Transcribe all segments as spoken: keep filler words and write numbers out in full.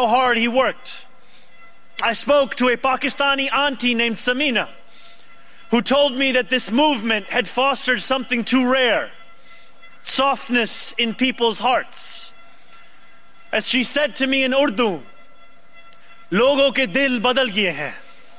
how hard he worked. I spoke to a Pakistani auntie named Samina, who told me that this movement had fostered something too rare, softness in people's hearts. As she said to me in Urdu, "Logo ke dil badal gaye hain."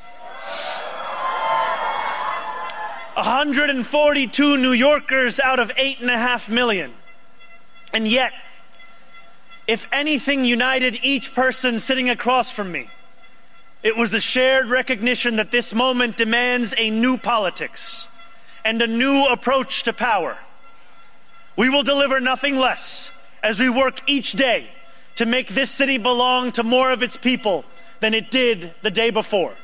one hundred forty-two New Yorkers out of eight and a half million. And yet, if anything united each person sitting across from me, it was the shared recognition that this moment demands a new politics and a new approach to power. We will deliver nothing less as we work each day to make this city belong to more of its people than it did the day before.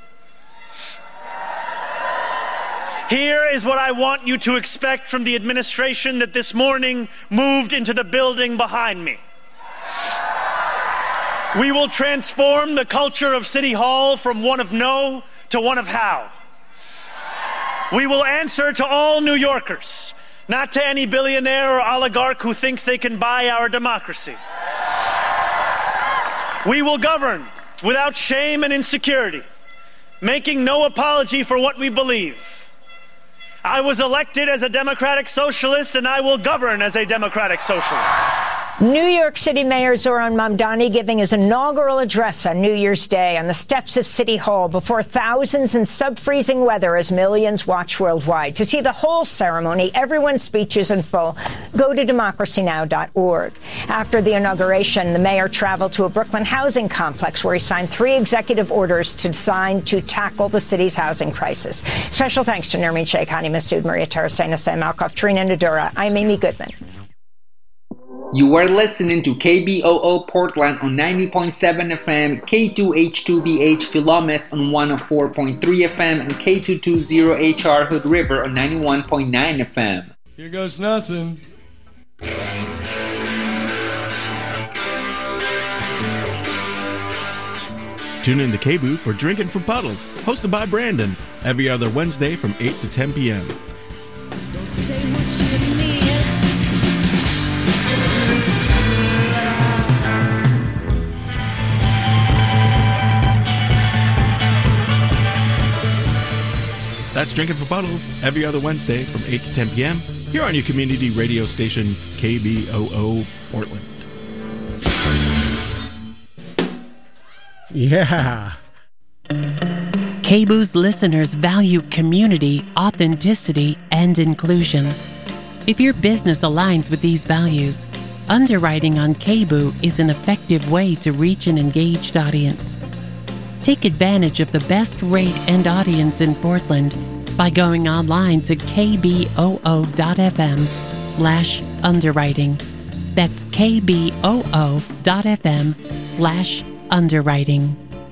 Here is what I want you to expect from the administration that this morning moved into the building behind me. We will transform the culture of City Hall from one of no to one of how. We will answer to all New Yorkers, not to any billionaire or oligarch who thinks they can buy our democracy. We will govern without shame and insecurity, making no apology for what we believe. I was elected as a democratic socialist, and I will govern as a democratic socialist. New York City Mayor Zohran Mamdani giving his inaugural address on New Year's Day on the steps of City Hall before thousands in sub-freezing weather as millions watch worldwide. To see the whole ceremony, everyone's speeches in full, go to democracy now dot org. After the inauguration, the mayor traveled to a Brooklyn housing complex where he signed three executive orders designed to tackle the city's housing crisis. Special thanks to Nermeen Sheikh, Hani Massoud, Maria Terracena, Sam Malkoff, Trina Nadura. I'm Amy Goodman. You are listening to K B O O Portland on ninety point seven F M, K two H two B H Philomath on one oh four point three F M, and K two twenty H R Hood River on ninety-one point nine F M. Here goes nothing. Tune in to K B O O for Drinking from Puddles, hosted by Brandon, every other Wednesday from eight to ten p.m. Don't say what you mean. That's Drinking for Puddles, every other Wednesday from eight to ten p.m. here on your community radio station, K B O O Portland. Yeah. K B O O's listeners value community, authenticity, and inclusion. If your business aligns with these values, underwriting on K B O O is an effective way to reach an engaged audience. Take advantage of the best rate and audience in Portland by going online to kboo.fm slash underwriting. That's kboo.fm slash underwriting.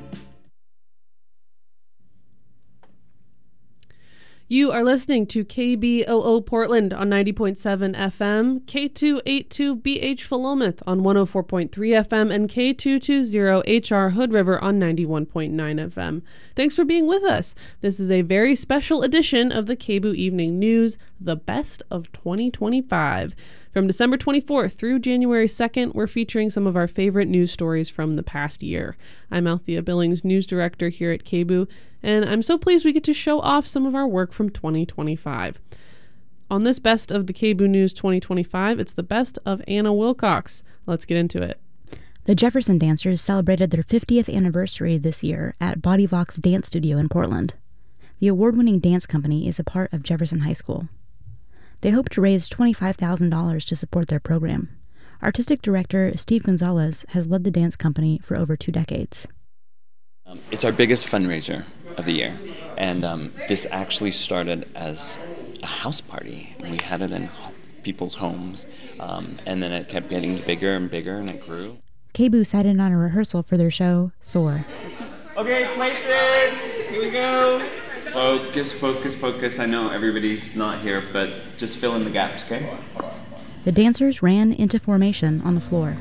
You are listening to K B O O Portland on ninety point seven F M, K two eighty-two B H Philomath on one oh four point three F M, and K two twenty H R Hood River on ninety-one point nine F M. Thanks for being with us. This is a very special edition of the K B O O Evening News, the best of twenty twenty-five. From December twenty-fourth through January second, we're featuring some of our favorite news stories from the past year. I'm Althea Billings, news director here at K B O O, and I'm so pleased we get to show off some of our work from twenty twenty-five. On this Best of the K B O O News twenty twenty-five, it's the best of Anna Wilcox. Let's get into it. The Jefferson Dancers celebrated their fiftieth anniversary this year at Body Vox Dance Studio in Portland. The award-winning dance company is a part of Jefferson High School. They hope to raise twenty-five thousand dollars to support their program. Artistic director Steve Gonzalez has led the dance company for over two decades. Um, it's our biggest fundraiser of the year, and um, this actually started as a house party. We had it in people's homes, um, and then it kept getting bigger and bigger, and it grew. K B O O sat in on a rehearsal for their show, Soar. Okay, places, here we go. Focus, focus, focus. I know everybody's not here, but just fill in the gaps, okay? The dancers ran into formation on the floor.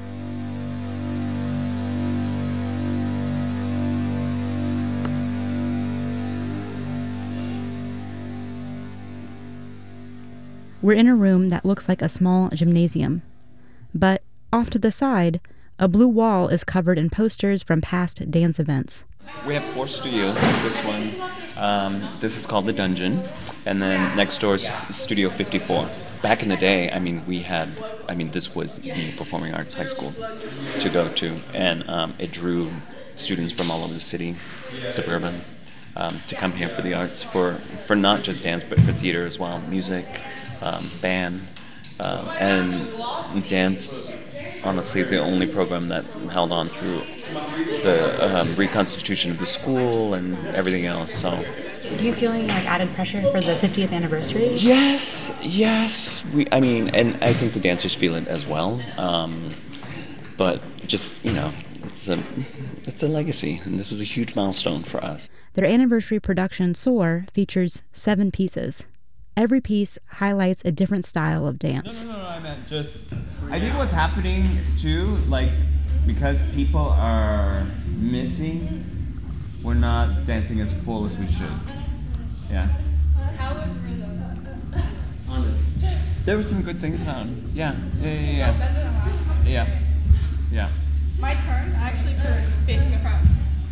We're in a room that looks like a small gymnasium. But off to the side, A blue wall is covered in posters from past dance events. We have four studios. This one, um, this is called The Dungeon, and then next door is Studio fifty-four. Back in the day, I mean, we had, I mean, this was the performing arts high school to go to, and um, it drew students from all over the city, suburban, um, to come here for the arts, for, for not just dance, but for theater as well, music, um, band, um, and dance, honestly, the only program that held on through the um, reconstitution of the school and everything else, so... Do you feel any like added pressure for the fiftieth anniversary? Yes, yes. We, I mean, and I think the dancers feel it as well. Um, but just, you know, it's a, it's a legacy, and this is a huge milestone for us. Their anniversary production, Soar, features seven pieces. Every piece highlights a different style of dance. No, no, no, no, I meant just, I think what's happening too, like, because people are missing, we're not dancing as full as we should. Yeah. How was Rhythm? Honest. There were some good things about it. Yeah. Yeah, yeah, yeah. Oh, better than last. Yeah. Yeah. My turn. I actually turned facing the front.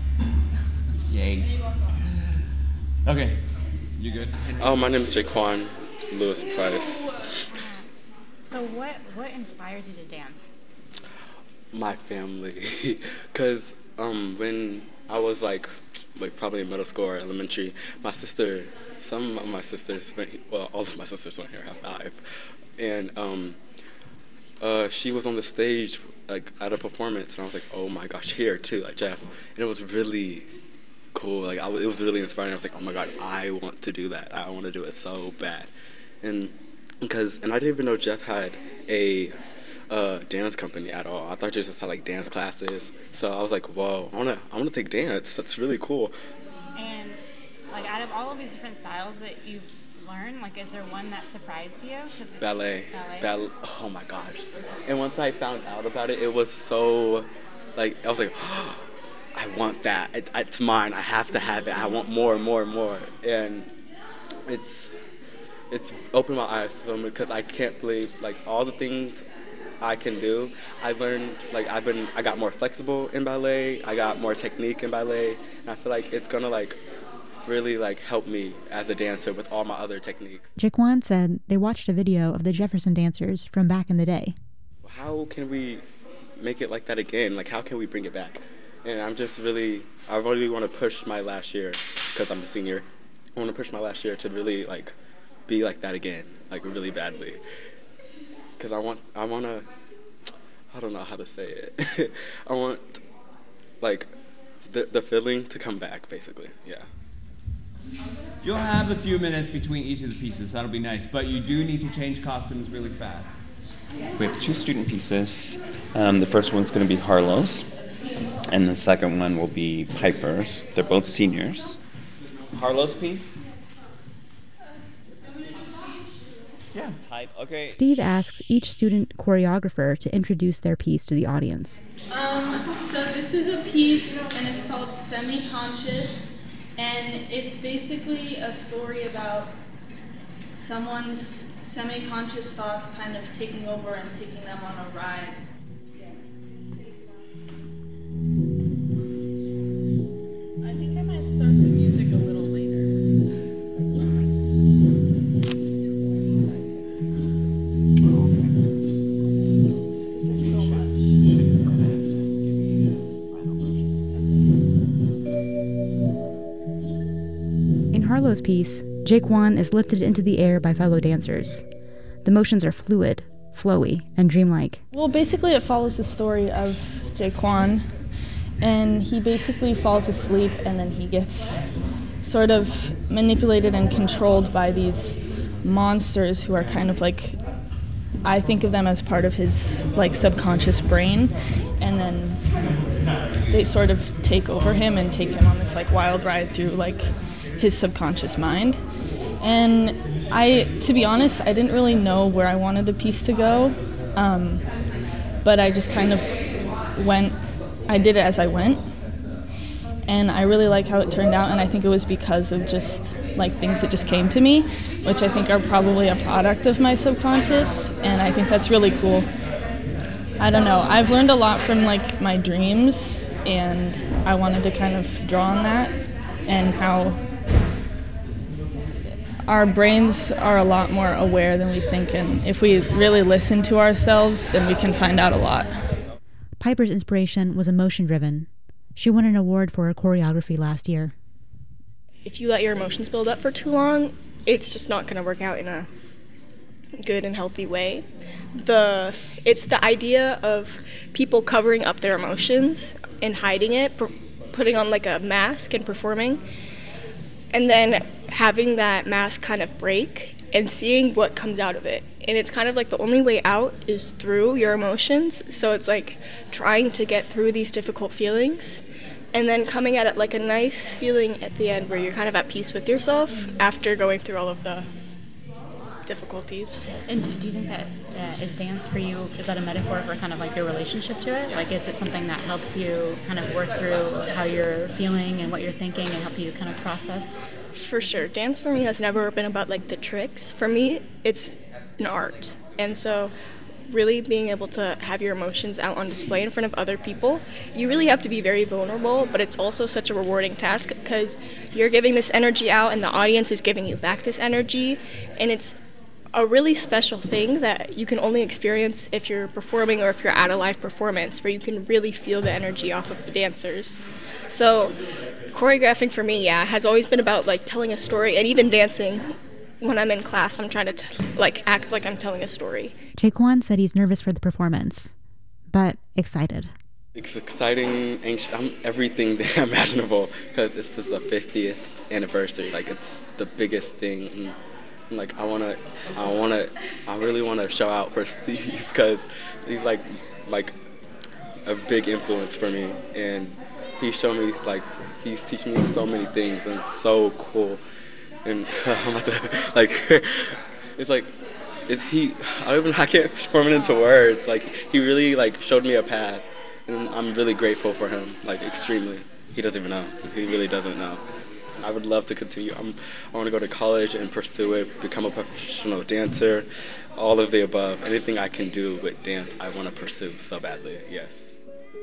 Yay. Okay. You good? Oh, my name is Jaquan Lewis Price. So what, what inspires you to dance? My family. Because um, when I was like, like probably in middle school or elementary, my sister, some of my sisters went, well, all of my sisters went here, I have five, and um, uh, she was on the stage like at a performance, and I was like, oh my gosh, here too, like Jeff, and it was really cool. Like I, it was really inspiring. I was like, oh my god, I want to do that. I want to do it so bad, and because and I didn't even know Jeff had a Uh, dance company at all. I thought you just had like dance classes. So I was like, whoa, I wanna I wanna take dance. That's really cool. And like out of all of these different styles that you've learned, like is there one that surprised you? Ballet. Ballet. Ballet. Oh my gosh. And once I found out about it, it was so like I was like, oh, I want that. It, it's mine. I have to have it. I want more and more and more. And it's it's opened my eyes to them because I can't believe like all the things I can do. I learned, like, I've been, I got more flexible in ballet, I got more technique in ballet, and I feel like it's gonna, like, really, like, help me as a dancer with all my other techniques. Jaquan said they watched a video of the Jefferson dancers from back in the day. How can we make it like that again? Like, how can we bring it back? And I'm just really, I really want to push my last year, because I'm a senior, I want to push my last year to really, like, be like that again, like, really badly. Because I want, I want to, I don't know how to say it. I want, like, the the feeling to come back, basically, yeah. You'll have a few minutes between each of the pieces. That'll be nice. But you do need to change costumes really fast. We have two student pieces. Um, the first one's going to be Harlow's, and the second one will be Piper's. They're both seniors. Harlow's piece? Yeah. Type. Okay. Steve asks each student choreographer to introduce their piece to the audience. Um, so this is a piece, and it's called Semi-Conscious, and it's basically a story about someone's semi-conscious thoughts kind of taking over and taking them on a ride. I think I might start the music a little later. Harlow's piece, Jaquan is lifted into the air by fellow dancers. The motions are fluid, flowy, and dreamlike. Well, basically it follows the story of Jaquan, and he basically falls asleep and then he gets sort of manipulated and controlled by these monsters who are kind of like, I think of them as part of his like subconscious brain, and then they sort of take over him and take him on this like wild ride through like his subconscious mind. And I, to be honest, I didn't really know where I wanted the piece to go, um, but I just kind of went, I did it as I went, and I really like how it turned out, and I think it was because of just like things that just came to me, which I think are probably a product of my subconscious, and I think that's really cool. I don't know. I've learned a lot from like my dreams, and I wanted to kind of draw on that and how our brains are a lot more aware than we think, and if we really listen to ourselves, then we can find out a lot. Piper's inspiration was emotion-driven. She won an award for her choreography last year. If you let your emotions build up for too long, it's just not going to work out in a good and healthy way. The it's the idea of people covering up their emotions and hiding it, per, putting on like a mask and performing, and then having that mask kind of break and seeing what comes out of it. And it's kind of like the only way out is through your emotions. So it's like trying to get through these difficult feelings and then coming at it like a nice feeling at the end where you're kind of at peace with yourself after going through all of the difficulties. And do, do you think that uh, is dance for you, is that a metaphor for kind of like your relationship to it? Like, is it something that helps you kind of work through how you're feeling and what you're thinking and help you kind of process? For sure. Dance for me has never been about like the tricks. For me, it's an art. And so really being able to have your emotions out on display in front of other people, you really have to be very vulnerable, but it's also such a rewarding task because you're giving this energy out and the audience is giving you back this energy, and it's a really special thing that you can only experience if you're performing or if you're at a live performance where you can really feel the energy off of the dancers. So choreographing for me, yeah, has always been about like telling a story, and even dancing. When I'm in class, I'm trying to t- like act like I'm telling a story. Jaquan said he's nervous for the performance, but excited. It's exciting, anxious, I'm everything imaginable because this is the fiftieth anniversary. Like, it's the biggest thing. And, and like, I wanna, I wanna, I really wanna show out for Steve because he's like, like a big influence for me, and he showed me like he's teaching me so many things, and it's so cool. And uh, I'm about to, like, it's like, it's he, I don't even, I can't form it into words. Like, he really, like, showed me a path, and I'm really grateful for him, like, extremely. He doesn't even know. He really doesn't know. I would love to continue. I'm, I want to go to college and pursue it, become a professional dancer, all of the above. Anything I can do with dance, I want to pursue so badly, yes.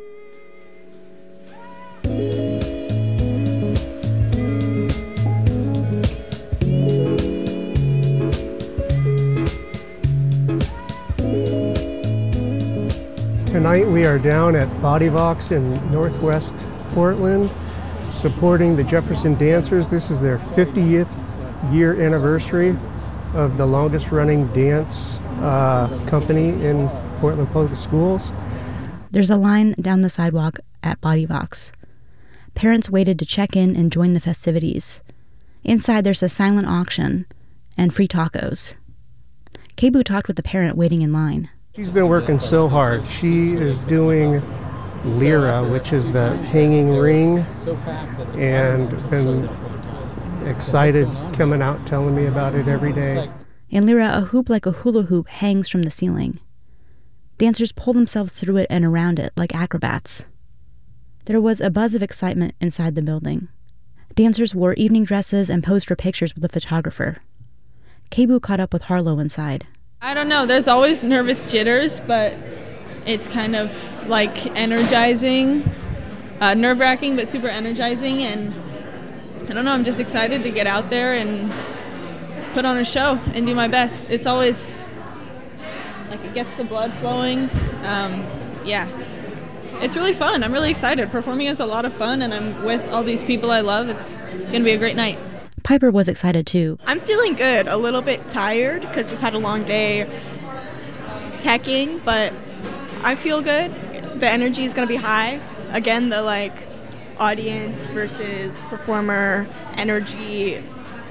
Tonight we are down at Bodyvox in Northwest Portland supporting the Jefferson Dancers. This is their fiftieth year anniversary of the longest running dance uh, company in Portland Public Schools. There's a line down the sidewalk at Bodyvox. Parents waited to check in and join the festivities. Inside there's a silent auction and free tacos. Kebu talked with the parent waiting in line. She's been working so hard. She is doing Lyra, which is the hanging ring, and been excited coming out telling me about it every day. In Lyra, a hoop like a hula hoop hangs from the ceiling. Dancers pull themselves through it and around it like acrobats. There was a buzz of excitement inside the building. Dancers wore evening dresses and posed for pictures with a photographer. Kebu caught up with Harlow inside. I don't know, there's always nervous jitters, but it's kind of like energizing, uh, nerve-wracking, but super energizing, and I don't know, I'm just excited to get out there and put on a show and do my best. It's always, like, it gets the blood flowing. Um, yeah, it's really fun. I'm really excited. Performing is a lot of fun, and I'm with all these people I love. It's gonna be a great night. Piper was excited too. I'm feeling good, a little bit tired because we've had a long day teching, but I feel good. The energy is going to be high. Again, the like audience versus performer energy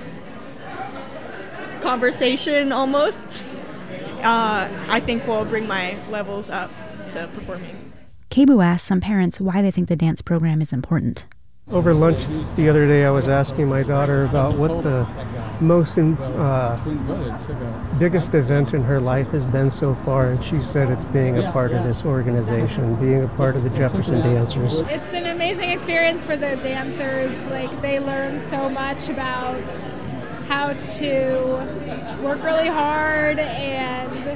conversation almost, uh, I think will bring my levels up to performing. Kebu asked some parents why they think the dance program is important. Over lunch the other day, I was asking my daughter about what the most uh, biggest event in her life has been so far, and she said it's being a part of this organization, being a part of the Jefferson Dancers. It's an amazing experience for the dancers. Like, they learn so much about how to work really hard and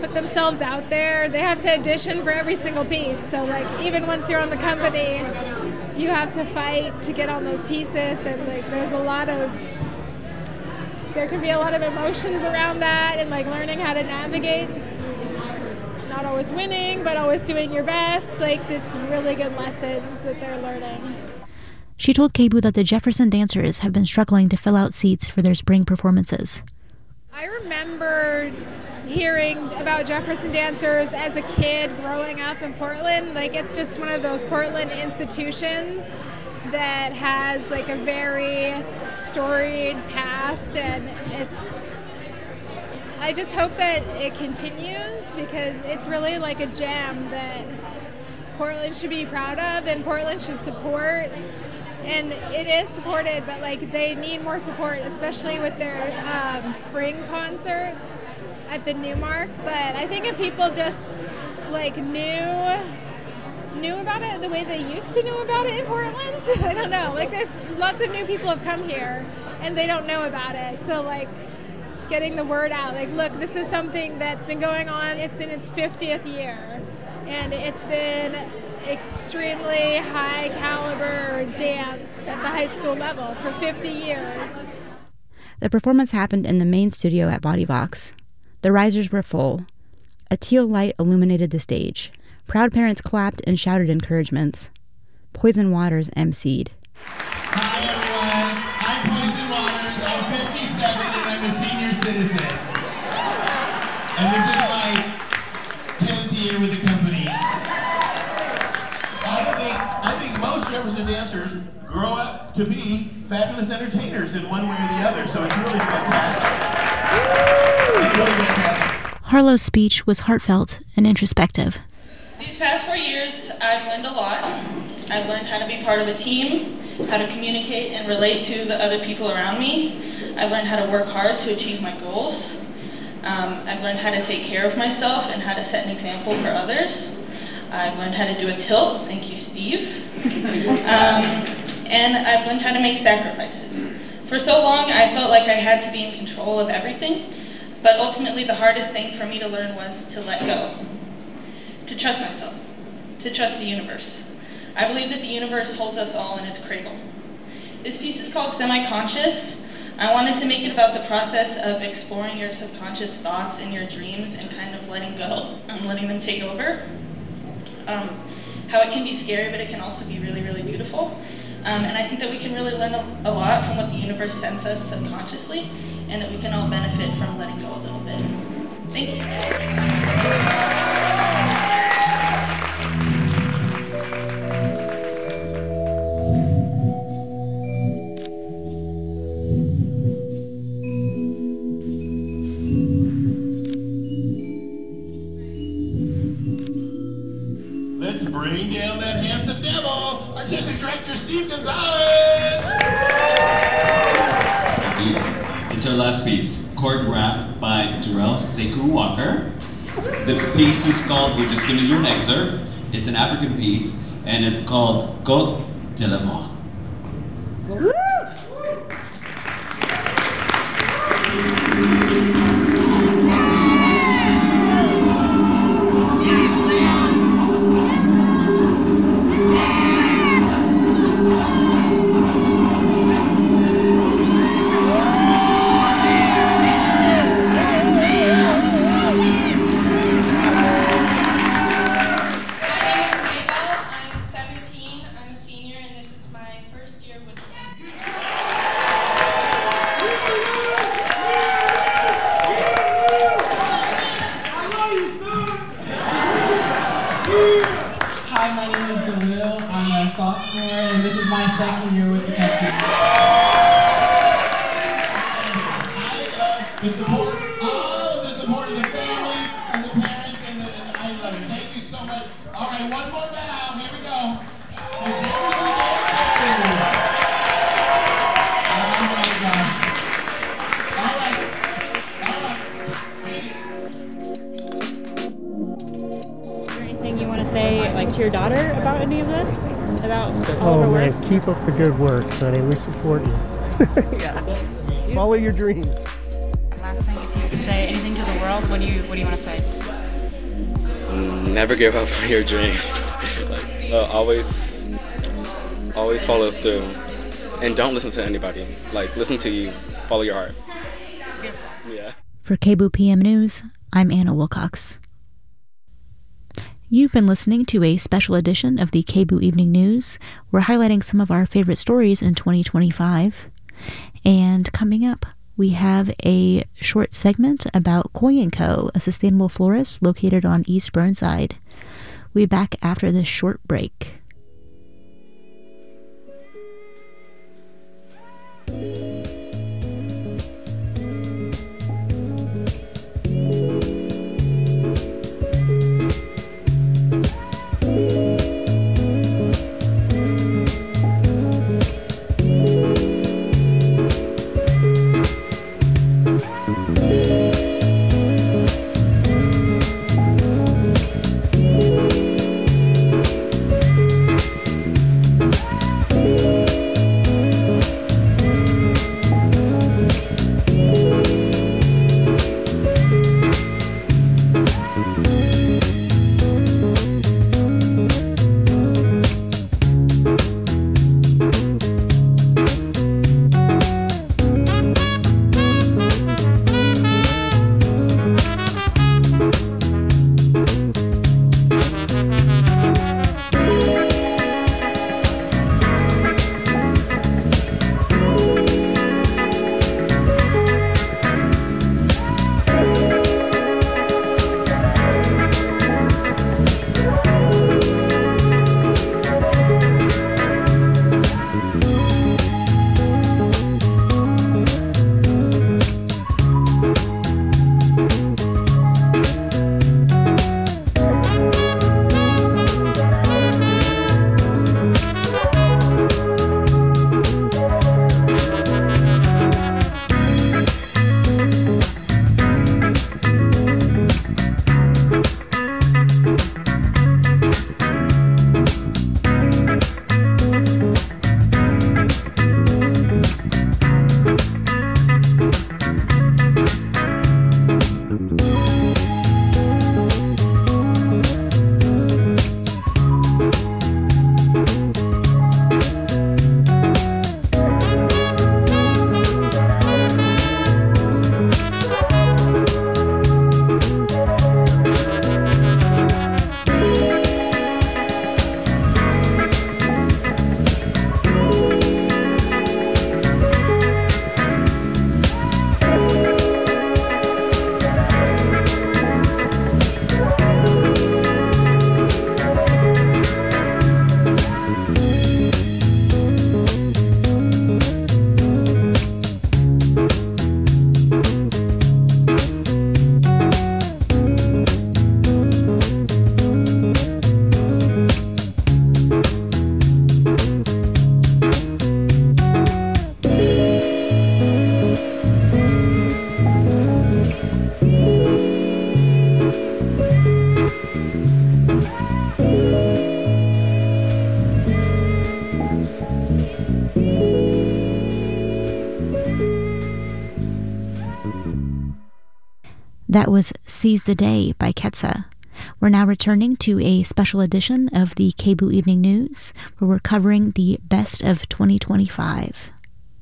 put themselves out there. They have to audition for every single piece. So like even once you're on the company, you have to fight to get on those pieces, and like there's a lot of there can be a lot of emotions around that, and like learning how to navigate. Not always winning, but always doing your best. Like it's really good lessons that they're learning. She told K B O O that the Jefferson Dancers have been struggling to fill out seats for their spring performances. I remember hearing about Jefferson Dancers as a kid growing up in Portland. Like it's just one of those Portland institutions that has like a very storied past, and it's I just hope that it continues because it's really like a gem that Portland should be proud of and Portland should support. And it is supported, but like they need more support, especially with their um, spring concerts at the Newmark. But I think if people just like knew knew about it the way they used to know about it in Portland, I don't know. Like there's lots of new people have come here and they don't know about it. So like getting the word out, like look, this is something that's been going on. It's in its fiftieth year, and it's been extremely high caliber dance at the high school level for fifty years. The performance happened in the main studio at Body Vox. The risers were full. A teal light illuminated the stage. Proud parents clapped and shouted encouragements. Poison Waters emceed. Hi everyone, I'm Poison Waters, I'm fifty-seven and I'm a senior citizen. And this is my tenth year with the company. I think, I think most Jefferson dancers grow up to be fabulous entertainers in one way or the other, so it's really fantastic. It's really fantastic. Harlow's speech was heartfelt and introspective. These past four years, I've learned a lot. I've learned how to be part of a team, how to communicate and relate to the other people around me. I've learned how to work hard to achieve my goals. Um, I've learned how to take care of myself and how to set an example for others. I've learned how to do a tilt, thank you, Steve. Um, and I've learned how to make sacrifices. For so long, I felt like I had to be in control of everything, but ultimately the hardest thing for me to learn was to let go, to trust myself, to trust the universe. I believe that the universe holds us all in its cradle. This piece is called Semi-Conscious. I wanted to make it about the process of exploring your subconscious thoughts and your dreams and kind of letting go and letting them take over. Um, how it can be scary, but it can also be really, really beautiful. Um, and I think that we can really learn a, a lot from what the universe sends us subconsciously, and that we can all benefit from letting go a little bit. Thank you. Bring down that handsome devil, Artistic Director Steve Gonzalez! It's our last piece, choreographed by Jarrell Sekou Walker. The piece is called, we're just gonna do an excerpt. It's an African piece, and it's called Côte de l'Ivoire. Keep up the good work, honey. We support you. Yeah. Follow your dreams. Last thing, if you could say anything to the world, what do you what do you want to say? never give up on your dreams. like, uh, always, always follow through, and don't listen to anybody. Like, listen to you, follow your heart. Yeah. For K B O O P M News, I'm Anna Wilcox. You've been listening to a special edition of the K B O O Evening News. We're highlighting some of our favorite stories in twenty twenty-five. And coming up, we have a short segment about Koi and Co., a sustainable florist located on East Burnside. We'll be back after this short break. That was Seize the Day by Ketsa. We're now returning to a special edition of the K B O O Evening News, where we're covering the best of twenty twenty-five.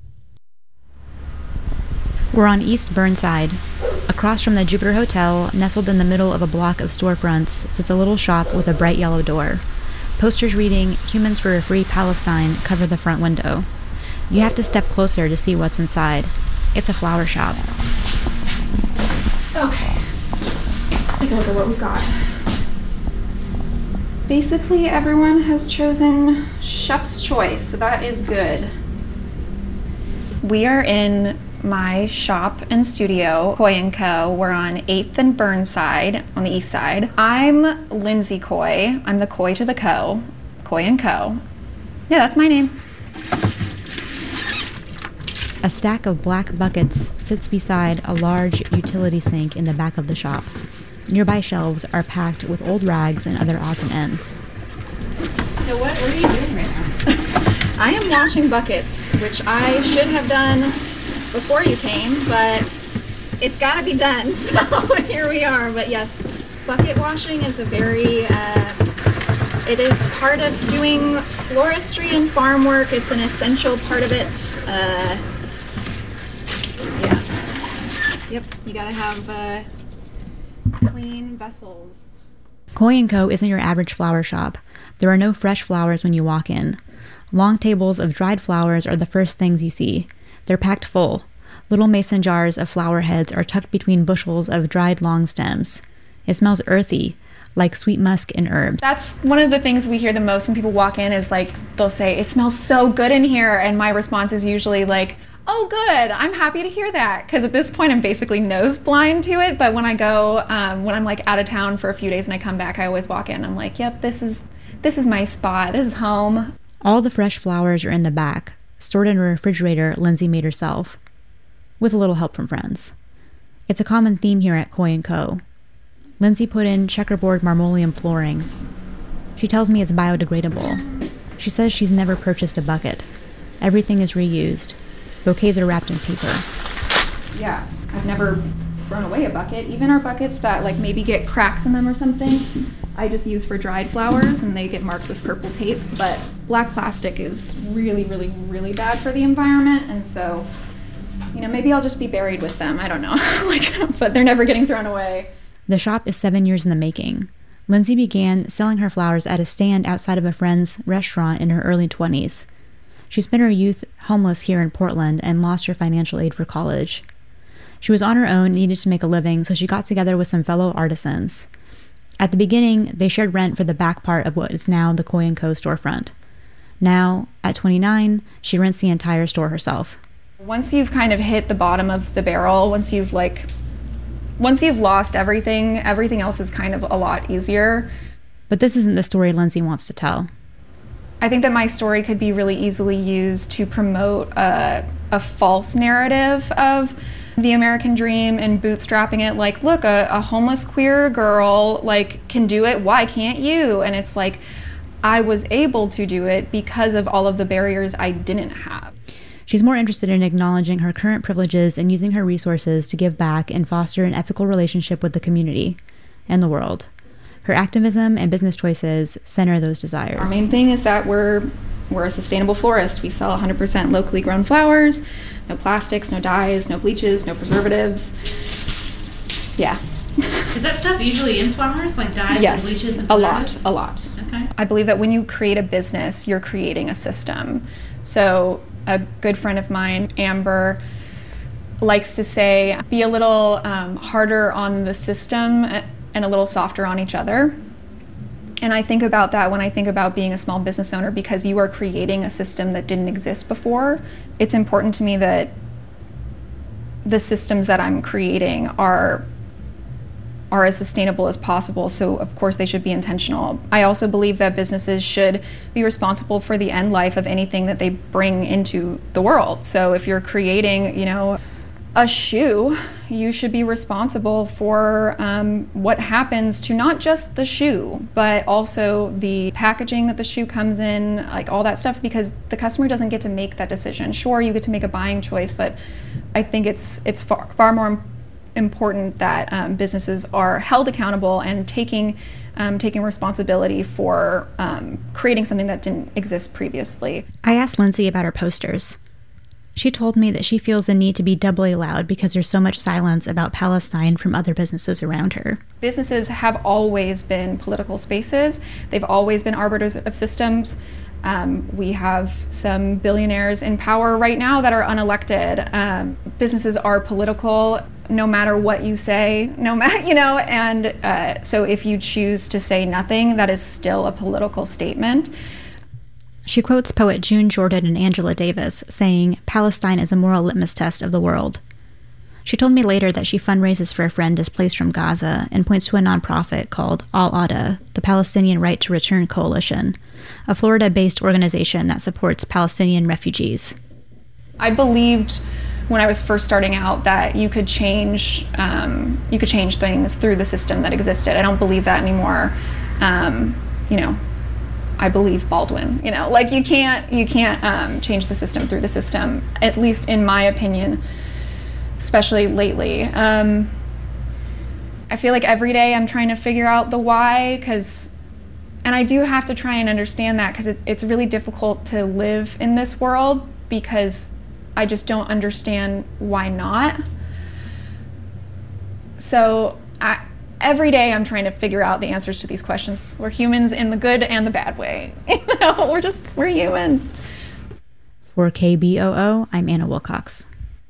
We're on East Burnside. Across from the Jupiter Hotel, nestled in the middle of a block of storefronts, sits a little shop with a bright yellow door. Posters reading, "Humans for a Free Palestine," cover the front window. You have to step closer to see what's inside. It's a flower shop. Okay. Take a look at what we've got. Basically, everyone has chosen Chef's Choice, so that is good. We are in my shop and studio, Koi and Co. We're on eighth and Burnside on the east side. I'm Lindsay Koi. I'm the Koi to the Co. Koi and Co. Yeah, that's my name. A stack of black buckets sits beside a large utility sink in the back of the shop. Nearby shelves are packed with old rags and other odds and ends. So what, what are you doing right now? I am washing buckets, which I should have done before you came, but it's got to be done, so here we are. But yes, bucket washing is a very, uh, it is part of doing floristry and farm work. It's an essential part of it. Uh, yeah. Yep, you gotta have uh, clean vessels. Koi and Co. isn't your average flower shop. There are no fresh flowers when you walk in. Long tables of dried flowers are the first things you see. They're packed full. Little mason jars of flower heads are tucked between bushels of dried long stems. It smells earthy, like sweet musk and herbs. That's one of the things we hear the most when people walk in is like, they'll say, it smells so good in here. And my response is usually like, oh, good, I'm happy to hear that. Because at this point, I'm basically nose blind to it. But when I go, um, when I'm like out of town for a few days and I come back, I always walk in. I'm like, yep, this is, this is my spot. This is home. All the fresh flowers are in the back, stored in a refrigerator Lindsay made herself, with a little help from friends. It's a common theme here at Koi and Co. Lindsay put in checkerboard marmoleum flooring. She tells me it's biodegradable. She says she's never purchased a bucket. Everything is reused. Bouquets are wrapped in paper. Yeah, I've never thrown away a bucket. Even our buckets that like maybe get cracks in them or something, I just use for dried flowers and they get marked with purple tape. But black plastic is really, really, really bad for the environment. And so, you know, maybe I'll just be buried with them. I don't know. like, but they're never getting thrown away. The shop is seven years in the making. Lindsay began selling her flowers at a stand outside of a friend's restaurant in her early twenties. She spent her youth homeless here in Portland and lost her financial aid for college. She was on her own and needed to make a living, so she got together with some fellow artisans. At the beginning, they shared rent for the back part of what is now the Koi and Co. storefront. Now, at twenty-nine, she rents the entire store herself. Once you've kind of hit the bottom of the barrel, once you've like, once you've lost everything, everything else is kind of a lot easier. But this isn't the story Lindsay wants to tell. I think that my story could be really easily used to promote a, a false narrative of the American dream and bootstrapping it like, look, a, a homeless queer girl like can do it, why can't you? And it's like, I was able to do it because of all of the barriers I didn't have. She's more interested in acknowledging her current privileges and using her resources to give back and foster an ethical relationship with the community and the world. Her activism and business choices center those desires. Our main thing is that we're we're a sustainable florist. We sell one hundred percent locally grown flowers, no plastics, no dyes, no bleaches, no preservatives. Yeah. Is that stuff usually in flowers, like dyes yes, and bleaches and a preservatives? lot, a lot. Okay. I believe that when you create a business, you're creating a system. So a good friend of mine, Amber, likes to say, be a little um, harder on the system and a little softer on each other. And I think about that when I think about being a small business owner, because you are creating a system that didn't exist before. It's important to me that the systems that I'm creating are are as sustainable as possible. So of course they should be intentional. I also believe that businesses should be responsible for the end life of anything that they bring into the world. So if you're creating, you know, a shoe, you should be responsible for um, what happens to not just the shoe, but also the packaging that the shoe comes in, like all that stuff, because the customer doesn't get to make that decision. Sure, you get to make a buying choice, but I think it's it's far, far more important that um, businesses are held accountable and taking um, taking responsibility for um, creating something that didn't exist previously. I asked Lindsay about her posters. She told me that she feels the need to be doubly loud because there's so much silence about Palestine from other businesses around her. Businesses have always been political spaces. They've always been arbiters of systems. Um, we have some billionaires in power right now that are unelected. Um, businesses are political no matter what you say, no matter, you know, and uh, so if you choose to say nothing, that is still a political statement. She quotes poet June Jordan and Angela Davis, saying, "Palestine is a moral litmus test of the world." She told me later that she fundraises for a friend displaced from Gaza and points to a nonprofit called Al-Ada, the Palestinian Right to Return Coalition, a Florida-based organization that supports Palestinian refugees. I believed when I was first starting out that you could change um, you could change things through the system that existed. I don't believe that anymore. Um, you know, I believe Baldwin. You know, like you can't you can't um, change the system through the system. At least in my opinion, especially lately. Um, I feel like every day I'm trying to figure out the why, because, and I do have to try and understand that, because it, it's really difficult to live in this world because I just don't understand why not. So I, every day I'm trying to figure out the answers to these questions. We're humans in the good and the bad way. You know, we're just, we're humans. For K B O O, I'm Anna Wilcox.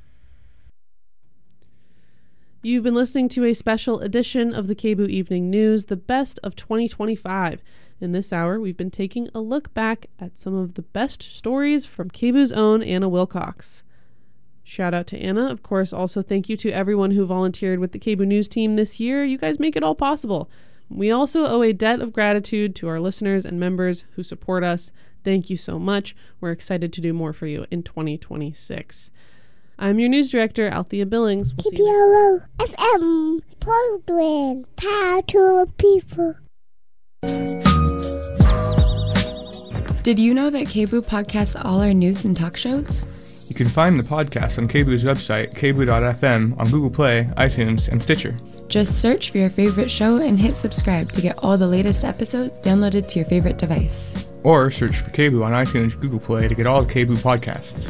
You've been listening to a special edition of the K B O O Evening News, the best of twenty twenty-five. In this hour, we've been taking a look back at some of the best stories from K B O O's own Anna Wilcox. Shout out to Anna. Of course, also thank you to everyone who volunteered with the K B O O News team this year. You guys make it all possible. We also owe a debt of gratitude to our listeners and members who support us. Thank you so much. We're excited to do more for you in twenty twenty-six. I'm your news director, Althea Billings. We'll K B O O F M, Portland, power to the people. Did you know that K B O O podcasts all our news and talk shows? You can find the podcast on K B O O's website, k b o dot f m, on Google Play, iTunes, and Stitcher. Just search for your favorite show and hit subscribe to get all the latest episodes downloaded to your favorite device. Or search for K B O O on iTunes and Google Play to get all the K B O O podcasts.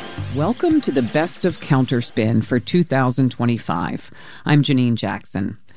Welcome to the Best of Counterspin for two thousand twenty-five. I'm Janine Jackson.